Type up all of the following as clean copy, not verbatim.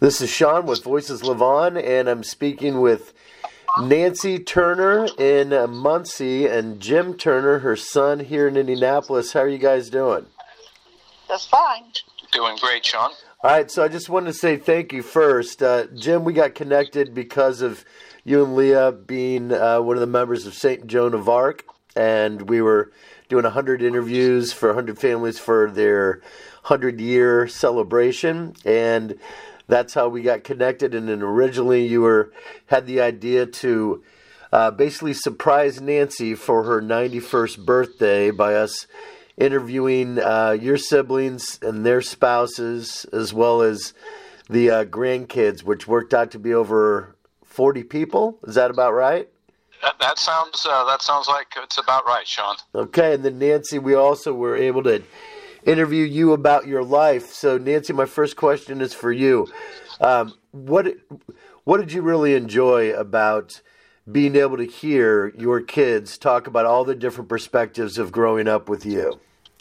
This is Sean with Voices Levon, and I'm speaking with Nancy Turner in Muncie and Jim Turner, her son, here in Indianapolis. How are you guys doing? That's fine. Doing great, Sean. All right, so I just wanted to say thank you first. Jim, we got connected because of you and Leah being one of the members of St. Joan of Arc, and we were doing 100 interviews for 100 families for their 100-year celebration, and that's how we got connected. And then originally you had the idea to basically surprise Nancy for her 91st birthday by us interviewing your siblings and their spouses, as well as the grandkids, which worked out to be over 40 people. Is that about right? That sounds like it's about right, Sean. Okay, and then Nancy, we also were able to interview you about your life. So Nancy, my first question is for you. What did you really enjoy about being able to hear your kids talk about all the different perspectives of growing up with you?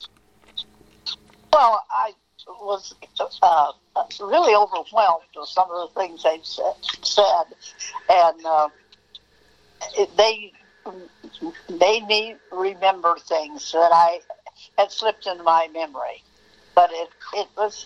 Well, I was really overwhelmed with some of the things they've said, and they made me remember things that I had slipped into my memory. But it was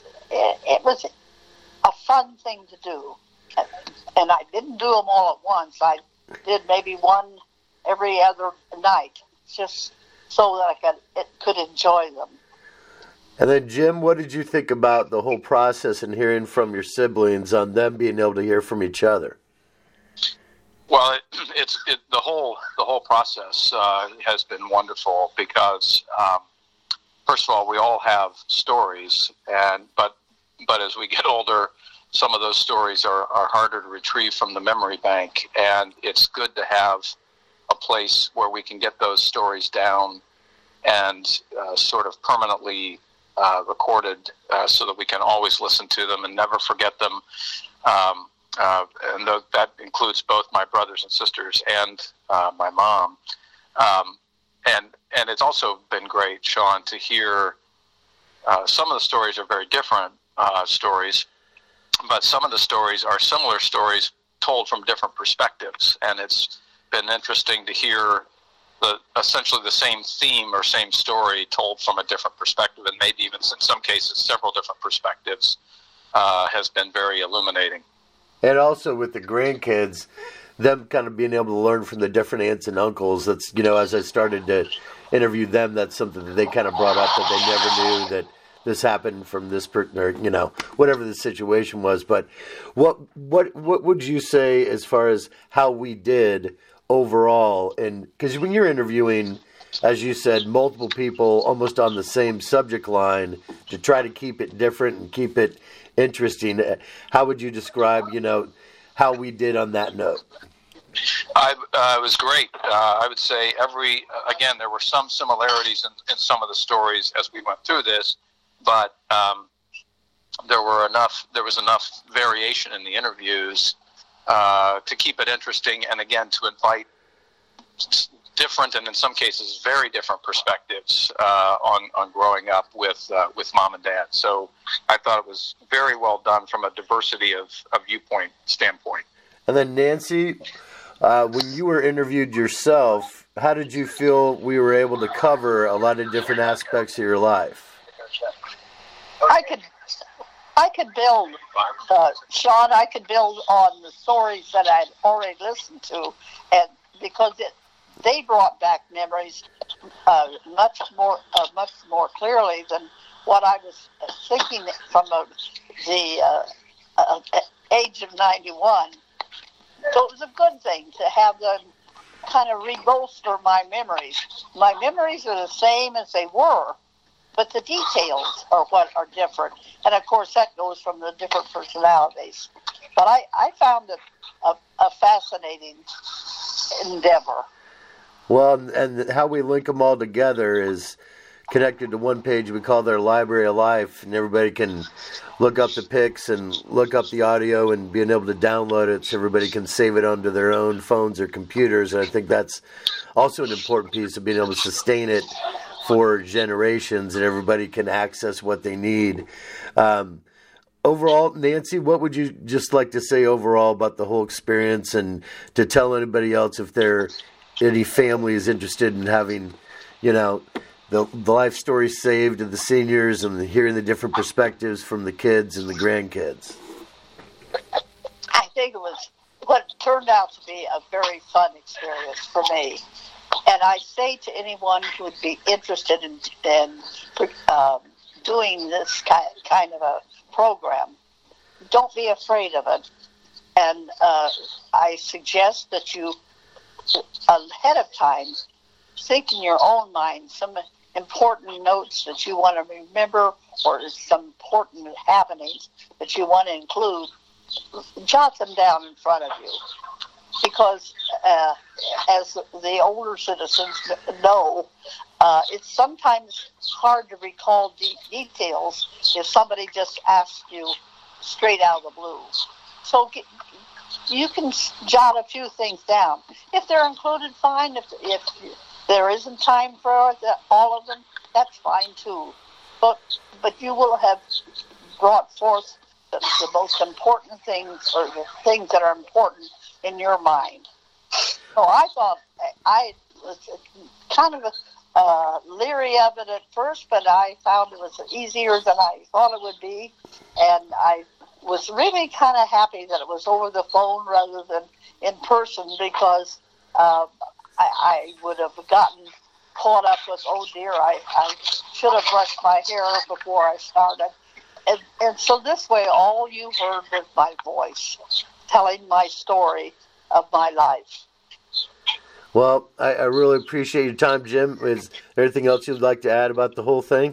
a fun thing to do, and I didn't do them all at once. I did maybe one every other night, just so that I could enjoy them. And then, Jim, what did you think about the whole process and hearing from your siblings on them being able to hear from each other? Well, the whole process has been wonderful because, first of all, we all have stories, but as we get older, some of those stories are harder to retrieve from the memory bank, and it's good to have a place where we can get those stories down and sort of permanently recorded so that we can always listen to them and never forget them. And that includes both my brothers and sisters and my mom. And it's also been great, Sean, to hear some of the stories are very different stories, but some of the stories are similar stories told from different perspectives. And it's been interesting to hear essentially the same theme or same story told from a different perspective, and maybe even in some cases several different perspectives, has been very illuminating. And also with the grandkids, them kind of being able to learn from the different aunts and uncles. That's, as I started to interview them, that's something that they kind of brought up, that they never knew that this happened from this person, or, whatever the situation was. But what would you say as far as how we did overall? And because when you're interviewing, as you said, multiple people almost on the same subject line to try to keep it different and keep it interesting, how would you describe, how we did on that note? It was great. I would say again, there were some similarities in some of the stories as we went through this, but there was enough variation in the interviews to keep it interesting, and again, to invite different and in some cases very different perspectives on growing up with mom and dad. So I thought it was very well done from a diversity of viewpoint standpoint. And then Nancy, when you were interviewed yourself, how did you feel we were able to cover a lot of different aspects of your life? I could build, Sean, I could build on the stories that I'd already listened to, and because they brought back memories much more clearly than what I was thinking from the age of 91. So it was a good thing to have them kind of re-bolster my memories. My memories are the same as they were, but the details are what are different. And, of course, that goes from the different personalities. But I found it a fascinating endeavor. Well, and how we link them all together is connected to one page we call their Library of Life, and everybody can look up the pics and look up the audio and being able to download it so everybody can save it onto their own phones or computers. And I think that's also an important piece of being able to sustain it for generations, and everybody can access what they need. overall, Nancy, what would you just like to say overall about the whole experience, and to tell anybody else if any family is interested in having, the life story saved of the seniors and hearing the different perspectives from the kids and the grandkids? I think it was what turned out to be a very fun experience for me. And I say to anyone who would be interested in doing this kind of a program, don't be afraid of it. And I suggest that you, ahead of time, think in your own mind some important notes that you want to remember, or some important happenings that you want to include. Jot them down in front of you, because as the older citizens know, it's sometimes hard to recall details if somebody just asks you straight out of the blue. So you can jot a few things down. If they're included, fine. If there isn't time for all of them, that's fine too. But you will have brought forth the most important things, or the things that are important in your mind. So I thought I was kind of leery of it at first, but I found it was easier than I thought it would be, and I was really kind of happy that it was over the phone rather than in person, because I would have gotten caught up with, oh dear, I should have brushed my hair before I started. And so this way, all you heard was my voice telling my story of my life. Well, I really appreciate your time, Jim. Is there anything else you'd like to add about the whole thing?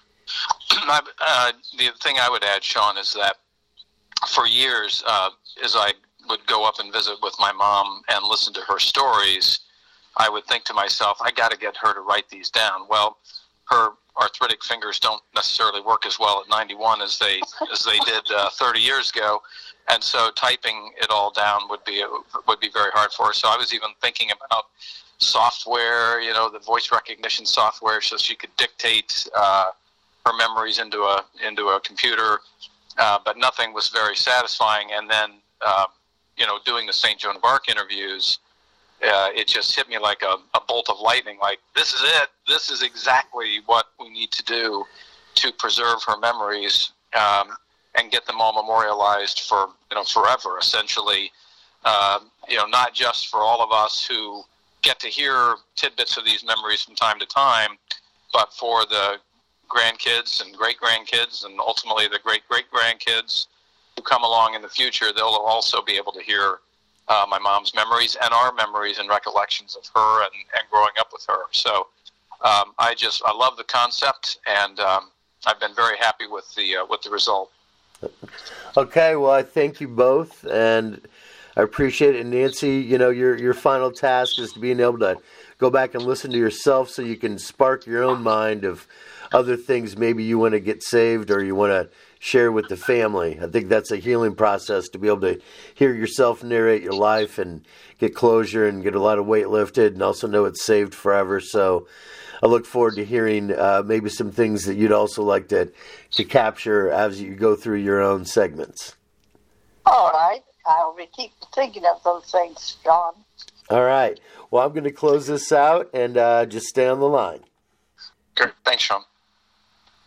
The thing I would add, Sean, is that for years, as I would go up and visit with my mom and listen to her stories, I would think to myself, I got to get her to write these down. Well, her arthritic fingers don't necessarily work as well at 91 as they did 30 years ago, and so typing it all down would be very hard for her. So I was even thinking about software, the voice recognition software, so she could dictate her memories into a computer, but nothing was very satisfying. And then doing the St. Joan of Arc interviews, it just hit me like a bolt of lightning. Like, this is it. This is exactly what we need to do to preserve her memories and get them all memorialized for forever. Essentially, not just for all of us who get to hear tidbits of these memories from time to time, but for the grandkids and great-grandkids and ultimately the great-great-grandkids who come along in the future. They'll also be able to hear my mom's memories and our memories and recollections of her and growing up with her. So I love the concept, and I've been very happy with the result. Okay, well, I thank you both, and I appreciate it. And Nancy, your final task is to being able to go back and listen to yourself so you can spark your own mind of other things maybe you want to get saved or you want to share with the family. I think that's a healing process, to be able to hear yourself narrate your life and get closure and get a lot of weight lifted and also know it's saved forever. So I look forward to hearing maybe some things that you'd also like to capture as you go through your own segments. All right. I'll keep thinking of those things, John. All right. Well, I'm going to close this out and just stay on the line. Good. Thanks, Sean.